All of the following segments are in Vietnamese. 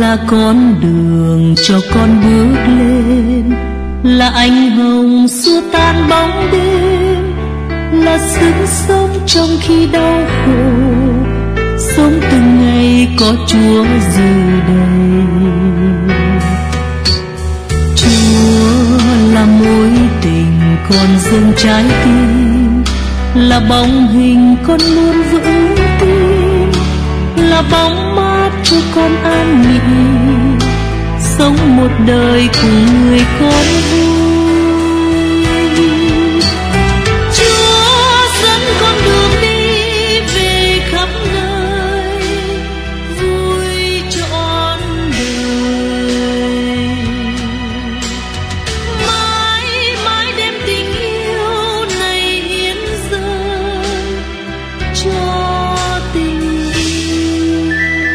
là con đường cho con bước lên, là ánh hồng xua tan bóng đêm, là sức sống trong khi đau khổ, sống từng ngày có Chúa dự đầy. Chúa là mối tình con dâng trái tim, là bóng hình con luôn vững tin, là bóng mát cho con an nghỉ, sống một đời cùng người con vui. Chúa dẫn con đường đi về khắp nơi, vui trọn đời. Mãi mãi đem tình yêu này hiến dâng cho tình yêu.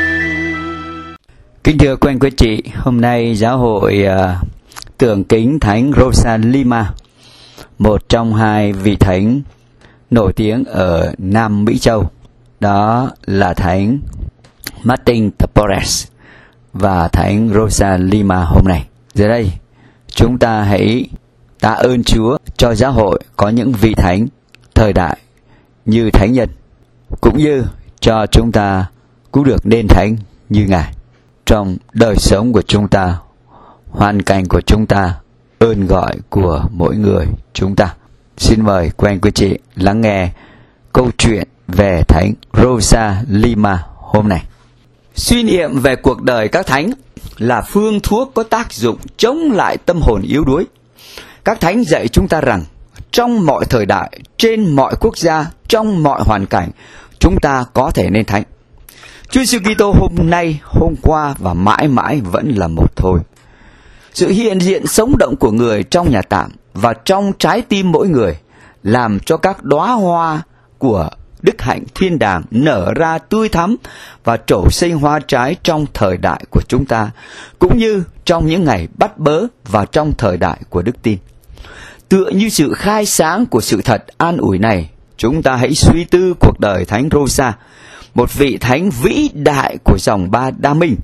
Kính thưa quý anh quý chị, hôm nay giáo hội tưởng kính Thánh Rosa-Lima, một trong hai vị thánh nổi tiếng ở Nam Mỹ Châu, đó là Thánh Martin de Porres và Thánh Rosa-Lima hôm nay. Giờ đây, chúng ta hãy tạ ơn Chúa cho giáo hội có những vị thánh thời đại như thánh nhân, cũng như cho chúng ta cũng được nên thánh như Ngài trong đời sống của chúng ta, hoàn cảnh của chúng ta, ơn gọi của mỗi người chúng ta. Xin mời quý anh quý chị lắng nghe câu chuyện về Thánh Rosa-Lima hôm nay. Suy niệm về cuộc đời các thánh là phương thuốc có tác dụng chống lại tâm hồn yếu đuối. Các thánh dạy chúng ta rằng trong mọi thời đại, trên mọi quốc gia, trong mọi hoàn cảnh, chúng ta có thể nên thánh. Chúa Giêsu Kitô hôm nay, hôm qua và mãi mãi vẫn là một thôi. Sự hiện diện sống động của người trong nhà tạm và trong trái tim mỗi người làm cho các đóa hoa của đức hạnh thiên đàng nở ra tươi thắm và trổ sinh hoa trái trong thời đại của chúng ta, cũng như trong những ngày bắt bớ và trong thời đại của đức tin. Tựa như sự khai sáng của sự thật an ủi này, chúng ta hãy suy tư cuộc đời Thánh Rosa, một vị thánh vĩ đại của dòng Ba Đa Minh,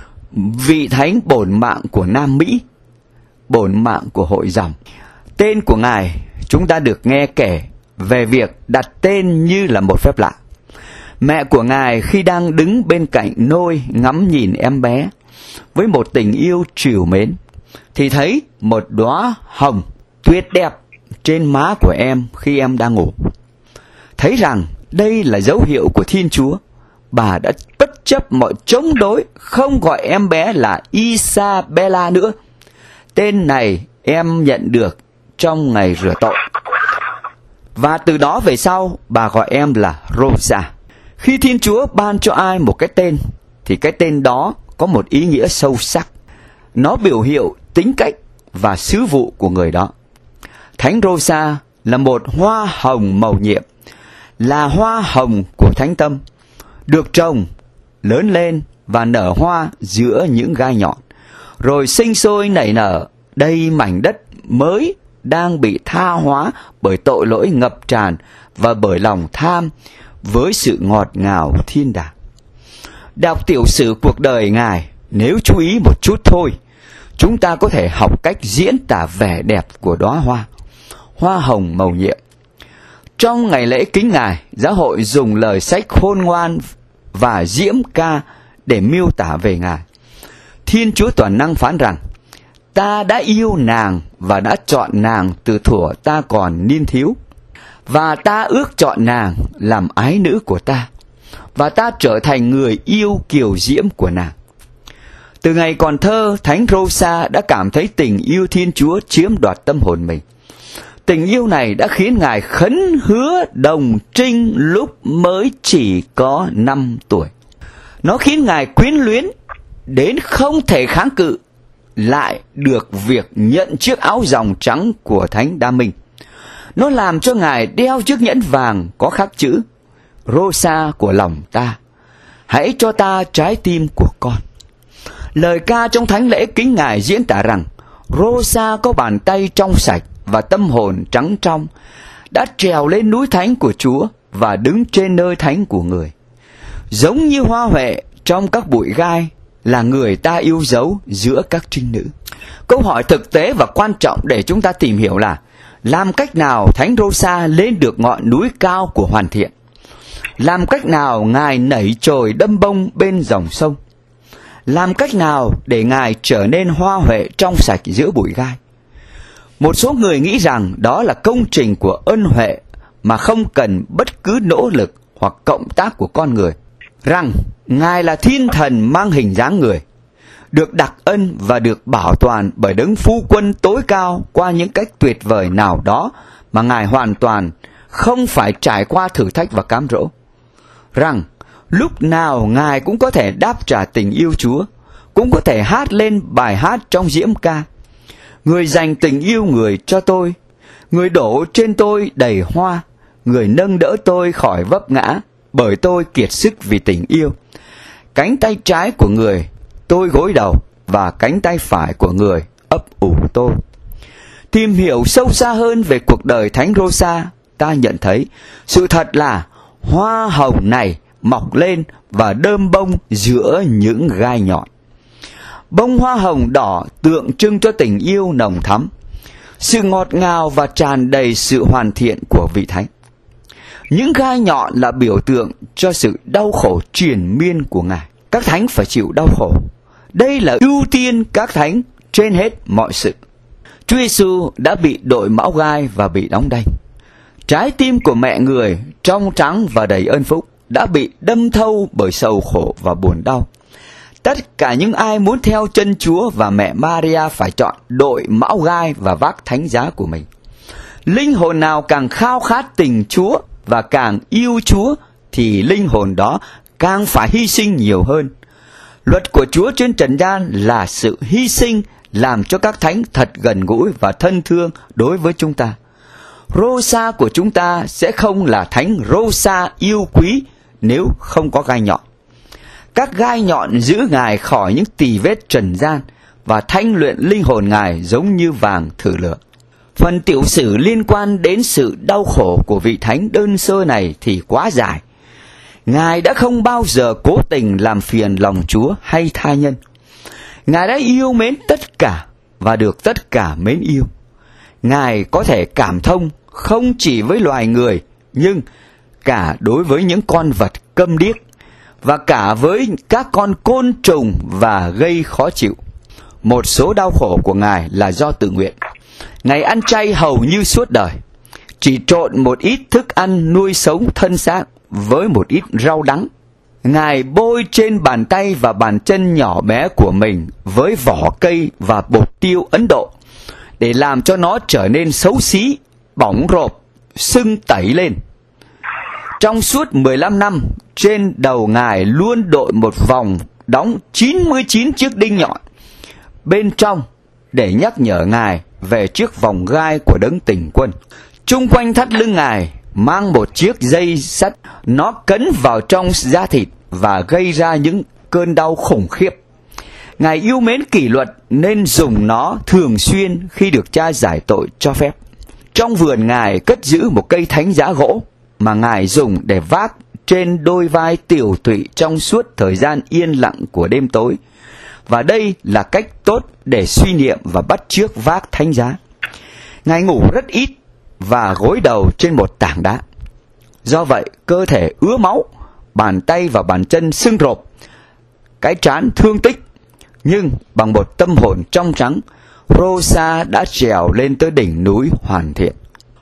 vị thánh bổn mạng của Nam Mỹ, bổn mạng của hội dòng. Tên của Ngài chúng ta được nghe kể về việc đặt tên như là một phép lạ. Mẹ của Ngài khi đang đứng bên cạnh nôi ngắm nhìn em bé với một tình yêu trìu mến, thì thấy một đóa hồng tuyệt đẹp trên má của em khi em đang ngủ. Thấy rằng đây là dấu hiệu của Thiên Chúa, bà đã bất chấp mọi chống đối, không gọi em bé là Isabella nữa. Tên này em nhận được trong ngày rửa tội. Và từ đó về sau, bà gọi em là Rosa. Khi Thiên Chúa ban cho ai một cái tên, thì cái tên đó có một ý nghĩa sâu sắc. Nó biểu hiệu tính cách và sứ vụ của người đó. Thánh Rosa là một hoa hồng mầu nhiệm, là hoa hồng của Thánh Tâm, được trồng, lớn lên và nở hoa giữa những gai nhọn, rồi sinh sôi nảy nở đầy mảnh đất mới đang bị tha hóa bởi tội lỗi ngập tràn và bởi lòng tham với sự ngọt ngào thiên đàng. Đọc tiểu sử cuộc đời Ngài, nếu chú ý một chút thôi, chúng ta có thể học cách diễn tả vẻ đẹp của đóa hoa hồng mầu nhiệm. Trong ngày lễ kính Ngài, giáo hội dùng lời sách khôn ngoan và diễm ca để miêu tả về Ngài. Thiên Chúa toàn năng phán rằng: ta đã yêu nàng và đã chọn nàng từ thuở ta còn niên thiếu, và ta ước chọn nàng làm ái nữ của ta, và ta trở thành người yêu kiều diễm của nàng. Từ ngày còn thơ, Thánh Rosa đã cảm thấy tình yêu Thiên Chúa chiếm đoạt tâm hồn mình. Tình yêu này đã khiến Ngài khấn hứa đồng trinh lúc mới chỉ có 5 tuổi. Nó khiến Ngài quyến luyến đến không thể kháng cự lại được việc nhận chiếc áo dòng trắng của Thánh Đa Minh. Nó làm cho Ngài đeo chiếc nhẫn vàng có khắc chữ: Rosa của lòng ta, hãy cho ta trái tim của con. Lời ca trong thánh lễ kính Ngài diễn tả rằng Rosa có bàn tay trong sạch và tâm hồn trắng trong, đã trèo lên núi thánh của Chúa và đứng trên nơi thánh của người. Giống như hoa huệ trong các bụi gai, là người ta yêu dấu giữa các trinh nữ. Câu hỏi thực tế và quan trọng để chúng ta tìm hiểu là làm cách nào Thánh Rosa lên được ngọn núi cao của hoàn thiện? Làm cách nào Ngài nảy chồi đâm bông bên dòng sông? Làm cách nào để Ngài trở nên hoa huệ trong sạch giữa bụi gai? Một số người nghĩ rằng đó là công trình của ân huệ mà không cần bất cứ nỗ lực hoặc cộng tác của con người. Rằng Ngài là thiên thần mang hình dáng người, được đặc ân và được bảo toàn bởi đấng phu quân tối cao qua những cách tuyệt vời nào đó mà Ngài hoàn toàn không phải trải qua thử thách và cám dỗ. Rằng lúc nào Ngài cũng có thể đáp trả tình yêu Chúa, cũng có thể hát lên bài hát trong diễm ca: người dành tình yêu người cho tôi, người đổ trên tôi đầy hoa, người nâng đỡ tôi khỏi vấp ngã, bởi tôi kiệt sức vì tình yêu. Cánh tay trái của người tôi gối đầu, và cánh tay phải của người ấp ủ tôi. Tìm hiểu sâu xa hơn về cuộc đời Thánh Rosa, ta nhận thấy sự thật là hoa hồng này mọc lên và đơm bông giữa những gai nhọn. Bông hoa hồng đỏ tượng trưng cho tình yêu nồng thắm, sự ngọt ngào và tràn đầy sự hoàn thiện của vị Thánh. Những gai nhọn là biểu tượng cho sự đau khổ triền miên của Ngài. Các thánh phải chịu đau khổ. Đây là ưu tiên các thánh trên hết mọi sự. Chúa Giêsu đã bị đội mão gai và bị đóng đanh. Trái tim của mẹ người trong trắng và đầy ơn phúc đã bị đâm thâu bởi sầu khổ và buồn đau. Tất cả những ai muốn theo chân Chúa và mẹ Maria phải chọn đội mão gai và vác thánh giá của mình. Linh hồn nào càng khao khát tình Chúa và càng yêu Chúa thì linh hồn đó càng phải hy sinh nhiều hơn. Luật của Chúa trên trần gian là sự hy sinh, làm cho các thánh thật gần gũi và thân thương đối với chúng ta. Rosa của chúng ta sẽ không là thánh Rosa yêu quý nếu không có gai nhọn. Các gai nhọn giữ Ngài khỏi những tì vết trần gian và thanh luyện linh hồn Ngài giống như vàng thử lửa. Phần tiểu sử liên quan đến sự đau khổ của vị thánh đơn sơ này thì quá dài. Ngài đã không bao giờ cố tình làm phiền lòng Chúa hay tha nhân. Ngài đã yêu mến tất cả và được tất cả mến yêu. Ngài có thể cảm thông không chỉ với loài người, nhưng cả đối với những con vật câm điếc, và cả với các con côn trùng và gây khó chịu. Một số đau khổ của Ngài là do tự nguyện. Ngài ăn chay hầu như suốt đời, chỉ trộn một ít thức ăn nuôi sống thân xác với một ít rau đắng. Ngài bôi trên bàn tay và bàn chân nhỏ bé của mình với vỏ cây và bột tiêu Ấn Độ để làm cho nó trở nên xấu xí, bỏng rộp, sưng tẩy lên. Trong suốt 15 năm, trên đầu Ngài luôn đội một vòng đóng 99 chiếc đinh nhọn bên trong để nhắc nhở Ngài về chiếc vòng gai của đấng tình quân. Chung quanh thắt lưng Ngài mang một chiếc dây sắt, nó cấn vào trong da thịt và gây ra những cơn đau khủng khiếp. Ngài yêu mến kỷ luật nên dùng nó thường xuyên khi được Cha giải tội cho phép. Trong vườn Ngài cất giữ một cây thánh giá gỗ mà Ngài dùng để vác trên đôi vai tiểu tụy trong suốt thời gian yên lặng của đêm tối. Và đây là cách tốt để suy niệm và bắt chước vác thánh giá. Ngài ngủ rất ít và gối đầu trên một tảng đá. Do vậy, cơ thể ứa máu, bàn tay và bàn chân sưng rộp, cái trán thương tích. Nhưng bằng một tâm hồn trong trắng, Rosa đã trèo lên tới đỉnh núi hoàn thiện.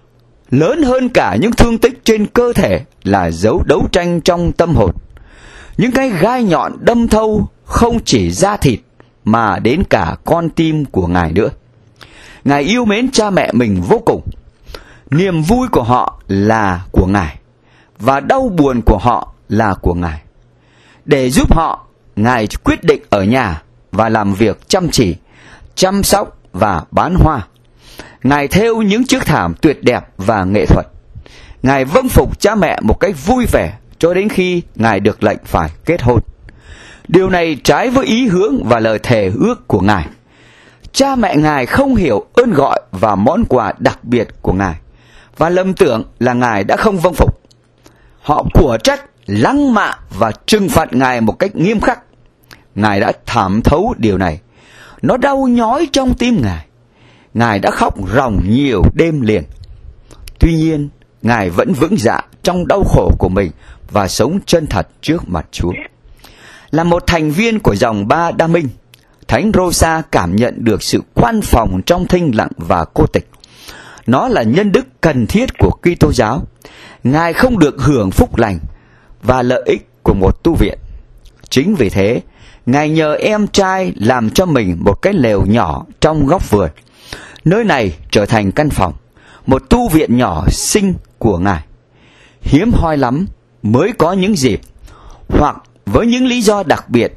Lớn hơn cả những thương tích trên cơ thể là dấu đấu tranh trong tâm hồn. Những cái gai nhọn đâm thâu không chỉ da thịt mà đến cả con tim của Ngài nữa. Ngài yêu mến cha mẹ mình vô cùng. Niềm vui của họ là của Ngài và đau buồn của họ là của Ngài. Để giúp họ, Ngài quyết định ở nhà và làm việc chăm chỉ, chăm sóc và bán hoa. Ngài thêu những chiếc thảm tuyệt đẹp và nghệ thuật. Ngài vâng phục cha mẹ một cách vui vẻ cho đến khi Ngài được lệnh phải kết hôn. Điều này trái với ý hướng và lời thề ước của Ngài. Cha mẹ Ngài không hiểu ơn gọi và món quà đặc biệt của Ngài và lầm tưởng là Ngài đã không vâng phục. Họ của trách, lăng mạ và trừng phạt Ngài một cách nghiêm khắc. Ngài đã thảm thấu điều này. Nó đau nhói trong tim Ngài. Ngài đã khóc ròng nhiều đêm liền. Tuy nhiên, Ngài vẫn vững dạ trong đau khổ của mình và sống chân thật trước mặt Chúa. Là một thành viên của dòng Ba Đa Minh, Thánh Rosa cảm nhận được sự quan phòng trong thinh lặng và cô tịch. Nó là nhân đức cần thiết của Kitô giáo. Ngài không được hưởng phúc lành và lợi ích của một tu viện. Chính vì thế, Ngài nhờ em trai làm cho mình một cái lều nhỏ trong góc vườn. Nơi này trở thành căn phòng, một tu viện nhỏ xinh của Ngài. Hiếm hoi lắm mới có những dịp, hoặc với những lý do đặc biệt,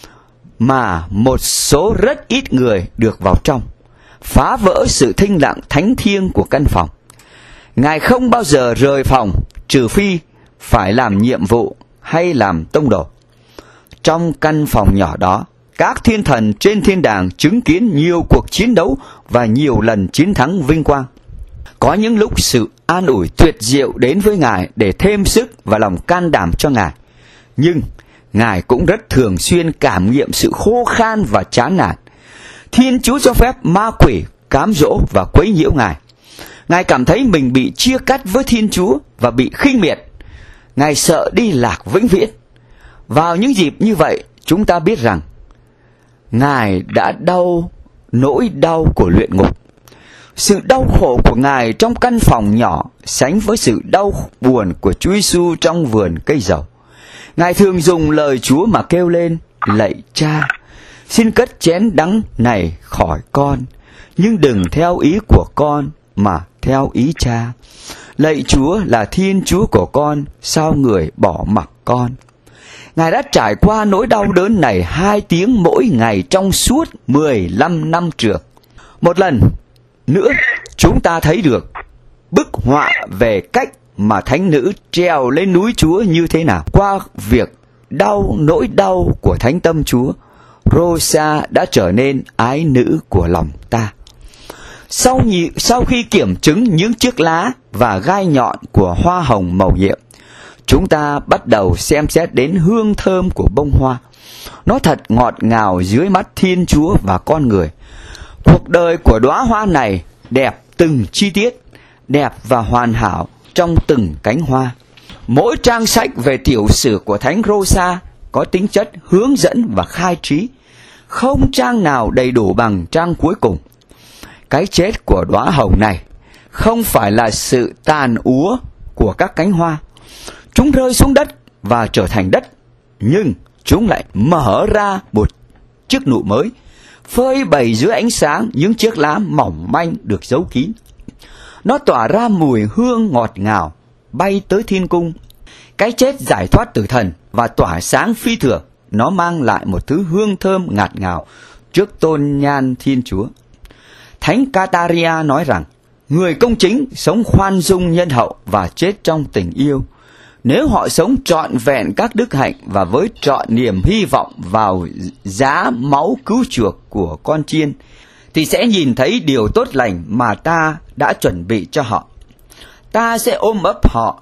mà một số rất ít người được vào trong, phá vỡ sự thinh lặng thánh thiêng của căn phòng. Ngài không bao giờ rời phòng, trừ phi phải làm nhiệm vụ hay làm tông đồ. Trong căn phòng nhỏ đó, các thiên thần trên thiên đàng chứng kiến nhiều cuộc chiến đấu và nhiều lần chiến thắng vinh quang. Có những lúc sự an ủi tuyệt diệu đến với Ngài để thêm sức và lòng can đảm cho Ngài. Nhưng Ngài cũng rất thường xuyên cảm nghiệm sự khô khan và chán nản. Thiên Chúa cho phép ma quỷ cám dỗ và quấy nhiễu Ngài. Ngài cảm thấy mình bị chia cắt với Thiên Chúa và bị khinh miệt. Ngài sợ đi lạc vĩnh viễn. Vào những dịp như vậy, chúng ta biết rằng Ngài đã đau nỗi đau của luyện ngục. Sự đau khổ của Ngài trong căn phòng nhỏ sánh với sự đau buồn của Chúa Giêsu trong vườn cây dầu. Ngài thường dùng lời Chúa mà kêu lên: lạy Cha, xin cất chén đắng này khỏi con, nhưng đừng theo ý của con mà theo ý Cha. Lạy Chúa là Thiên Chúa của con, sao người bỏ mặc con? Ngài đã trải qua nỗi đau đớn này 2 tiếng mỗi ngày trong suốt 15 năm trường. Một lần nữa, chúng ta thấy được bức họa về cách mà thánh nữ trèo lên núi Chúa như thế nào. Qua việc nỗi đau của thánh tâm Chúa, Rosa đã trở nên ái nữ của lòng ta. Sau khi kiểm chứng những chiếc lá và gai nhọn của hoa hồng màu nhiệm, chúng ta bắt đầu xem xét đến hương thơm của bông hoa. Nó thật ngọt ngào dưới mắt Thiên Chúa và con người. Cuộc đời của đóa hoa này đẹp từng chi tiết, đẹp và hoàn hảo trong từng cánh hoa. Mỗi trang sách về tiểu sử của Thánh Rosa có tính chất hướng dẫn và khai trí. Không trang nào đầy đủ bằng trang cuối cùng. Cái chết của đóa hồng này không phải là sự tàn úa của các cánh hoa. Chúng rơi xuống đất và trở thành đất, nhưng chúng lại mở ra một chiếc nụ mới, phơi bày dưới ánh sáng những chiếc lá mỏng manh được giấu kín. Nó tỏa ra mùi hương ngọt ngào, bay tới thiên cung. Cái chết giải thoát tử thần và tỏa sáng phi thường. Nó mang lại một thứ hương thơm ngạt ngào trước tôn nhan Thiên Chúa. Thánh Cataria nói rằng, người công chính sống khoan dung nhân hậu và chết trong tình yêu. Nếu họ sống trọn vẹn các đức hạnh và với trọn niềm hy vọng vào giá máu cứu chuộc của con chiên, thì sẽ nhìn thấy điều tốt lành mà ta đã chuẩn bị cho họ. Ta sẽ ôm ấp họ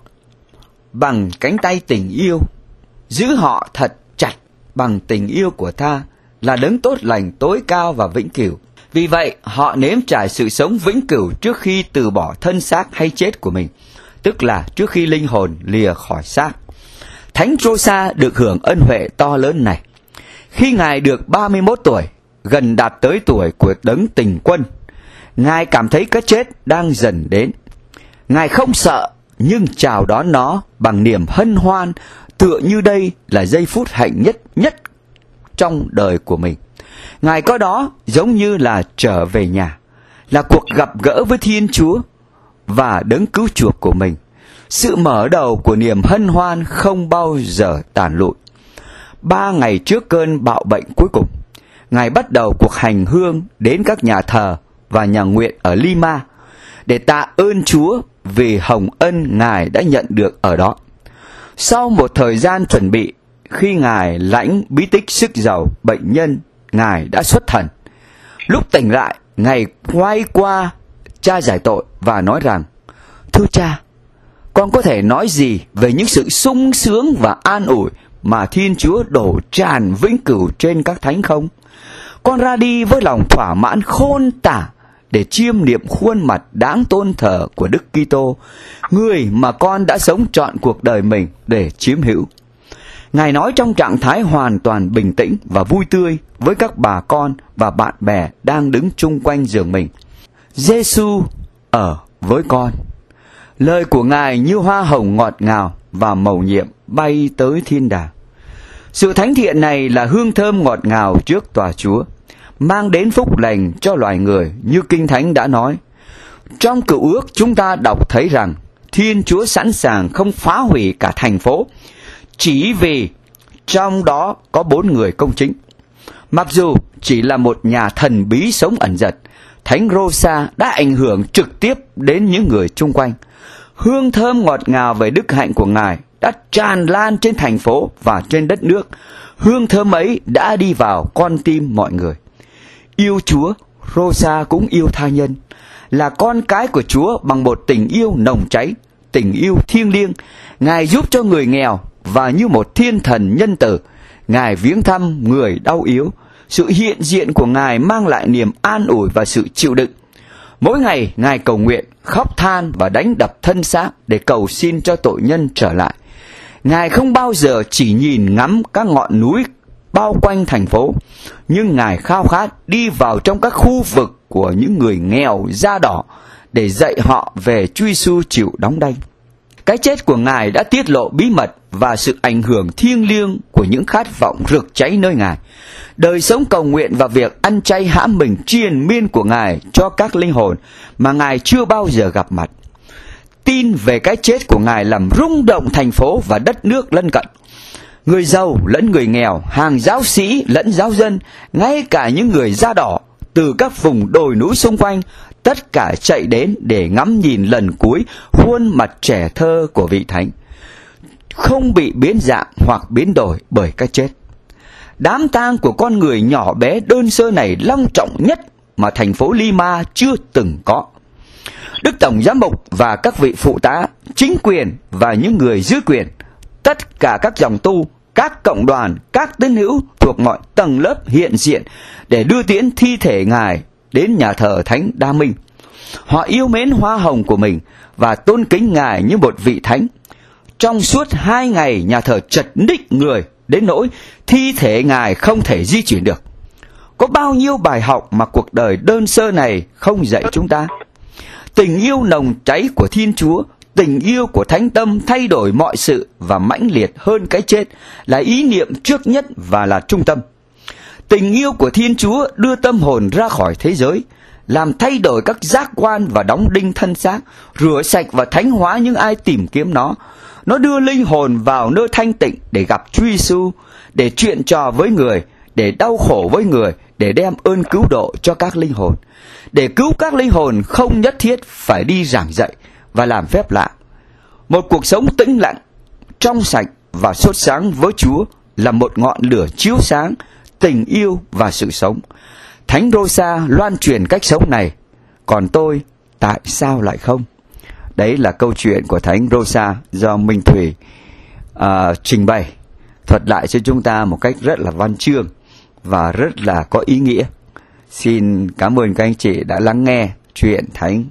bằng cánh tay tình yêu, giữ họ thật chặt bằng tình yêu của ta, là đấng tốt lành tối cao và vĩnh cửu. Vì vậy, họ nếm trải sự sống vĩnh cửu trước khi từ bỏ thân xác hay chết của mình, tức là trước khi linh hồn lìa khỏi xác. Thánh Rosa được hưởng ân huệ to lớn này. Khi Ngài được 31 tuổi, gần đạt tới tuổi của đấng tình quân, Ngài cảm thấy cái chết đang dần đến. Ngài không sợ, nhưng chào đón nó bằng niềm hân hoan, tựa như đây là giây phút hạnh nhất trong đời của mình. Ngài có đó giống như là trở về nhà, là cuộc gặp gỡ với Thiên Chúa và đấng cứu chuộc của mình. Sự mở đầu của niềm hân hoan không bao giờ tàn lụi. 3 ngày trước cơn bạo bệnh cuối cùng, Ngài bắt đầu cuộc hành hương đến các nhà thờ và nhà nguyện ở Lima để tạ ơn Chúa vì hồng ân Ngài đã nhận được ở đó. Sau một thời gian chuẩn bị, khi Ngài lãnh bí tích sức giàu bệnh nhân, Ngài đã xuất thần. Lúc tỉnh lại, Ngài quay qua cha giải tội và nói rằng: thưa cha, con có thể nói gì về những sự sung sướng và an ủi mà Thiên Chúa đổ tràn vĩnh cửu trên các thánh không? Con ra đi với lòng thỏa mãn khôn tả để chiêm niệm khuôn mặt đáng tôn thờ của Đức Kitô, người mà con đã sống trọn cuộc đời mình để chiếm hữu. Ngài nói trong trạng thái hoàn toàn bình tĩnh và vui tươi với các bà con và bạn bè đang đứng chung quanh giường mình. Giêsu ở với con. Lời của Ngài như hoa hồng ngọt ngào và mầu nhiệm bay tới thiên đàng. Sự thánh thiện này là hương thơm ngọt ngào trước tòa Chúa, mang đến phúc lành cho loài người như Kinh Thánh đã nói. Trong Cựu Ước chúng ta đọc thấy rằng Thiên Chúa sẵn sàng không phá hủy cả thành phố, chỉ vì trong đó có 4 người công chính. Mặc dù chỉ là một nhà thần bí sống ẩn dật, Thánh Rosa đã ảnh hưởng trực tiếp đến những người chung quanh. Hương thơm ngọt ngào về đức hạnh của Ngài đã tràn lan trên thành phố và trên đất nước. Hương thơm ấy đã đi vào con tim mọi người. Yêu Chúa, Rosa cũng yêu tha nhân. Là con cái của Chúa bằng một tình yêu nồng cháy, tình yêu thiêng liêng. Ngài giúp cho người nghèo và như một thiên thần nhân từ, Ngài viếng thăm người đau yếu. Sự hiện diện của Ngài mang lại niềm an ủi và sự chịu đựng. Mỗi ngày Ngài cầu nguyện, khóc than và đánh đập thân xác để cầu xin cho tội nhân trở lại. Ngài không bao giờ chỉ nhìn ngắm các ngọn núi bao quanh thành phố, nhưng Ngài khao khát đi vào trong các khu vực của những người nghèo da đỏ để dạy họ về Chúa Giêsu chịu đóng đanh. Cái chết của Ngài đã tiết lộ bí mật và sự ảnh hưởng thiêng liêng của những khát vọng rực cháy nơi Ngài. Đời sống cầu nguyện và việc ăn chay hãm mình triền miên của Ngài cho các linh hồn mà Ngài chưa bao giờ gặp mặt. Tin về cái chết của Ngài làm rung động thành phố và đất nước lân cận. Người giàu lẫn người nghèo, hàng giáo sĩ lẫn giáo dân, ngay cả những người da đỏ từ các vùng đồi núi xung quanh, tất cả chạy đến để ngắm nhìn lần cuối khuôn mặt trẻ thơ của vị Thánh, không bị biến dạng hoặc biến đổi bởi cái chết. Đám tang của con người nhỏ bé đơn sơ này long trọng nhất mà thành phố Lima chưa từng có. Đức Tổng Giám mục và các vị phụ tá, chính quyền và những người dưới quyền, tất cả các dòng tu, các cộng đoàn, các tín hữu thuộc mọi tầng lớp hiện diện để đưa tiễn thi thể Ngài đến nhà thờ Thánh Đa Minh. Họ yêu mến hoa hồng của mình và tôn kính Ngài như một vị thánh. Trong suốt 2 ngày, nhà thờ chật ních người đến nỗi thi thể Ngài không thể di chuyển được. Có bao nhiêu bài học mà cuộc đời đơn sơ này không dạy chúng ta? Tình yêu nồng cháy của Thiên Chúa, tình yêu của Thánh Tâm thay đổi mọi sự và mãnh liệt hơn cái chết là ý niệm trước nhất và là trung tâm. Tình yêu của Thiên Chúa đưa tâm hồn ra khỏi thế giới, làm thay đổi các giác quan và đóng đinh thân xác, rửa sạch và thánh hóa những ai tìm kiếm nó. Nó đưa linh hồn vào nơi thanh tịnh để gặp Chúa Giêsu, để chuyện trò với người, để đau khổ với người, để đem ơn cứu độ cho các linh hồn. Để cứu các linh hồn không nhất thiết phải đi giảng dạy và làm phép lạ. Một cuộc sống tĩnh lặng, trong sạch và sốt sáng với Chúa là một ngọn lửa chiếu sáng, tình yêu và sự sống. Thánh Rosa loan truyền cách sống này, còn tôi tại sao lại không? Đấy là câu chuyện của Thánh Rosa do Minh Thủy trình bày, thuật lại cho chúng ta một cách rất là văn chương và rất là có ý nghĩa. Xin cảm ơn các anh chị đã lắng nghe chuyện Thánh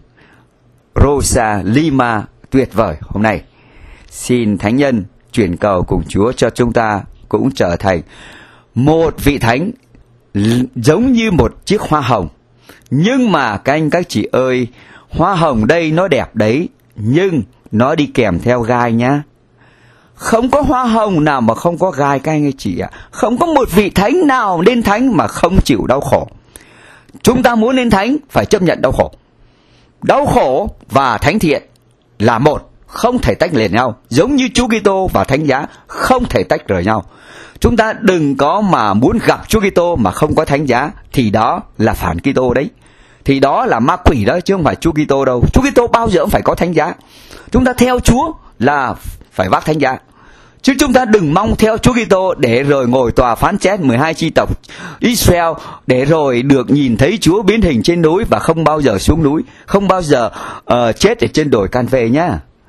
Rosa Lima tuyệt vời hôm nay. Xin Thánh Nhân chuyển cầu cùng Chúa cho chúng ta cũng trở thành một vị thánh giống như một chiếc hoa hồng. Nhưng mà các anh các chị ơi, hoa hồng đây nó đẹp đấy, nhưng nó đi kèm theo gai nhá. Không có hoa hồng nào mà không có gai các anh chị ạ. Không có một vị thánh nào lên thánh mà không chịu đau khổ. Chúng ta muốn lên thánh phải chấp nhận đau khổ. Đau khổ và thánh thiện là một, không thể tách liền nhau. Giống như Chúa Kitô và thánh giá không thể tách rời nhau. Chúng ta đừng có mà muốn gặp Chúa Kitô mà không có thánh giá, thì đó là phản Kitô đấy. Thì đó là ma quỷ đó, chứ không phải Chúa Kitô đâu. Chúa Kitô bao giờ cũng phải có thánh giá. Chúng ta theo Chúa là phải vác thánh giá. Chứ chúng ta đừng mong theo Chúa Kitô để rồi ngồi tòa phán xét 12 chi tộc Israel, để rồi được nhìn thấy Chúa biến hình trên núi và không bao giờ xuống núi, không bao giờ chết ở trên đồi Can Vê nhá.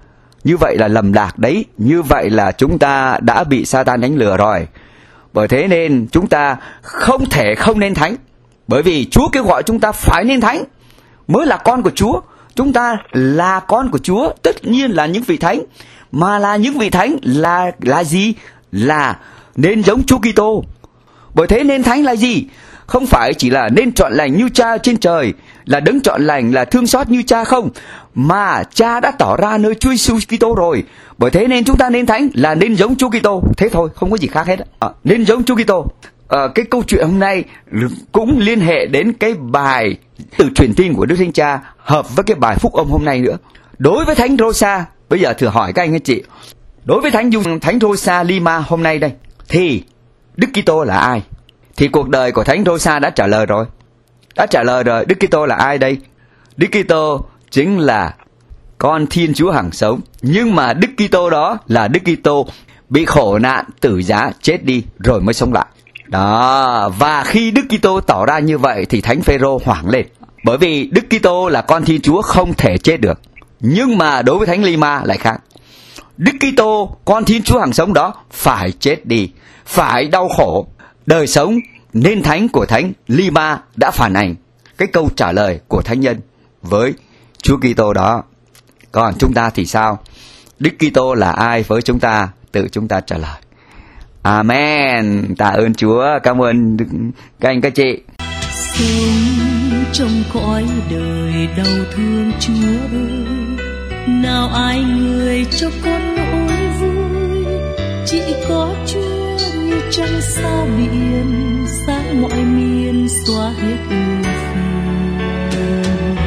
Như vậy là lầm lạc đấy. Như vậy là chúng ta đã bị Sa-tan đánh lừa rồi. Bởi thế nên chúng ta không thể không nên thánh. Bởi vì Chúa kêu gọi chúng ta phải nên thánh, mới là con của Chúa. Chúng ta là con của Chúa, tất nhiên là những vị thánh. Mà là những vị thánh là gì? Là nên giống Chúa Kitô. Bởi thế nên thánh là gì? Không phải chỉ là nên trọn lành như Cha trên trời, là đấng trọn lành, là thương xót như Cha không, mà Cha đã tỏ ra nơi Chúa Jesus Kitô rồi. Bởi thế nên chúng ta nên thánh là nên giống Chúa Kitô. Thế thôi, không có gì khác hết. Nên giống Chúa Kitô. Cái câu chuyện hôm nay cũng liên hệ đến cái bài từ truyền tin của Đức Thánh Cha, hợp với cái bài phúc âm hôm nay nữa. Đối với Thánh Rosa, bây giờ thử hỏi các anh chị, đối với Thánh Rosa Lima hôm nay đây, thì Đức Kitô là ai? Thì cuộc đời của Thánh Rosa đã trả lời rồi. Đức Kitô là ai đây? Đức Kitô chính là con Thiên Chúa hằng sống. Nhưng mà Đức Kitô đó là Đức Kitô bị khổ nạn tử giá chết đi rồi mới sống lại. Đó, và khi Đức Kitô tỏ ra như vậy thì Thánh Phêrô hoảng lên. Bởi vì Đức Kitô là con Thiên Chúa không thể chết được. Nhưng mà đối với Thánh Lima lại khác. Đức Kitô, con Thiên Chúa hằng sống đó, phải chết đi, phải đau khổ. Đời sống nên thánh của Thánh Lima đã phản ảnh cái câu trả lời của thánh nhân với Chúa Kitô đó. Còn chúng ta thì sao? Đức Kitô là ai với chúng ta? Tự chúng ta trả lời. Amen. Tạ ơn Chúa. Cảm ơn các anh các chị. Sống trong cõi đời đau thương Chúa ơi, nào ai người cho con nỗi vui, chỉ có Chúa như trăng sao biển, sáng mọi miền xóa hết ưu phiền.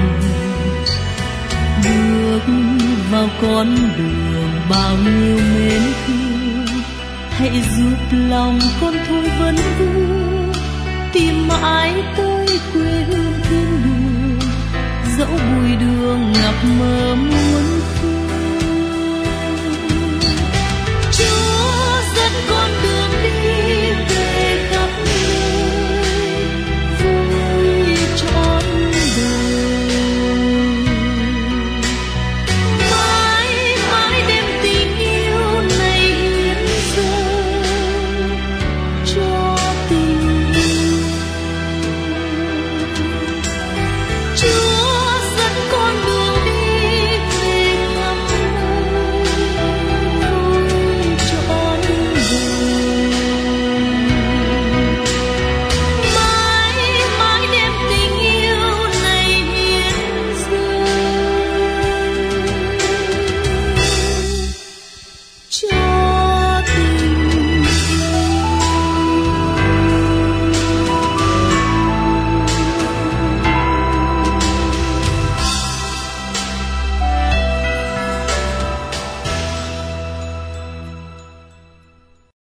Bước vào con đường bao nhiêu mến thương, hãy giúp lòng con thôi vấn vương, tìm mãi tới quê hương thiên đường, dẫu bụi đường ngập mờ.